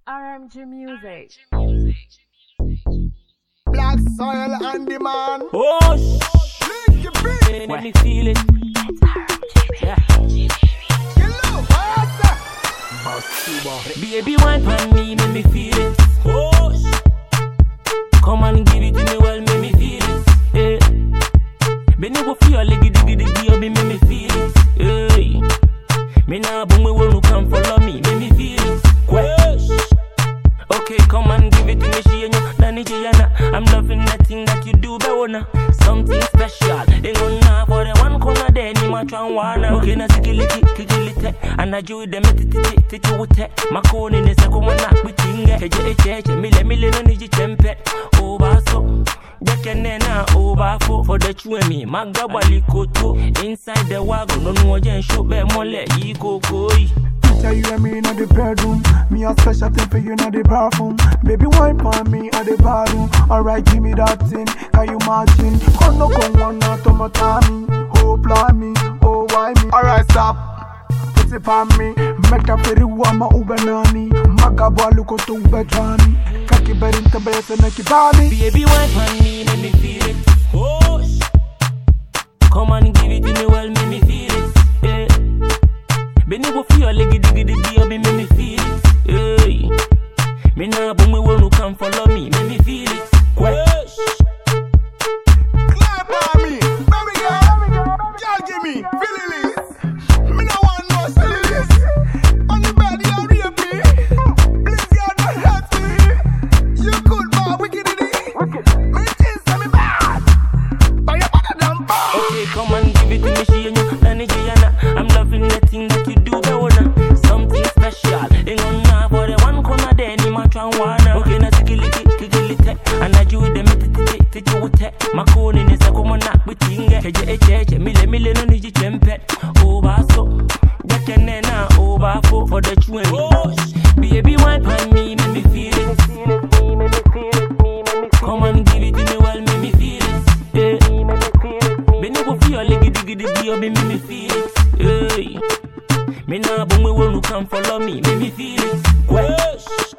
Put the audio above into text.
RMG Music. Black soil and the man. Oh, Lick your beat. let me feel it. Yeah. Hello, master. Baby, wine on me, make me feel it. Oh, come and give it to me, well, make me feel it. Yeah. Me never feel like diggy, make me feel it. Hey. Me nah boom, me won't come follow me, make me feel it. Okay, come and give it to me, she and you, Nani Gianna. I'm loving that thing that you do, Bewana. Something special, they gonna for the one corner there, ni matran wana. Okay, na sikilite, and I do them titi wote. Makoni ne seko mwana kwitinge. Eche, mile no niji tempe. Obaso, dekene na obafo. For the chuemi, magabali koto. Inside the wagon, no wajen show be mole, yiko koi. Tell you and me in the bedroom. Me a special thing for you in the bathroom. Baby, wine on me at the bathroom. Alright, give me that thing. Can you imagine? Come no come one not to my tummy. Oh, ply me. Oh, why me? Alright, stop. Put it on me. Make a very warm ubenani. Magabo look to ubetrani. Kaki berin to best and make it body. Baby, wine on me, make me feel it. Oh, come and give it to me, well, make me feel it. Yeah. Me never feel like diggy, me make me feel it. Hey. Me nah boom, me won't come follow me, make me feel it. Yes. Clap on me. Baby girl. Girl, give me. Feeling this. Me no want no silly this. On the bed, you rape me. Please, God, don't hurt me. You could bar wickedity. Me things tell me bad. But you better than bad. Okay, come and give it to me, she and you, Nani Gianna. I'm loving the thing that you do, Bewana. Something special, they gonna for the one corner there, ni matran wana. Okay, na sikilite, and I do them titi wote. Makoni ne seko mwana kwitinge. Eche, mile no niji tempe. Obaso, dekene na obafo. For the chuemi, baby, wine on me, make me feel it. Come and give it to me, well, make me feel it. Yeah. Me never feel like diggy, make me feel it. Hey. Me nah boom, me won't come follow me, make me feel it. Yes.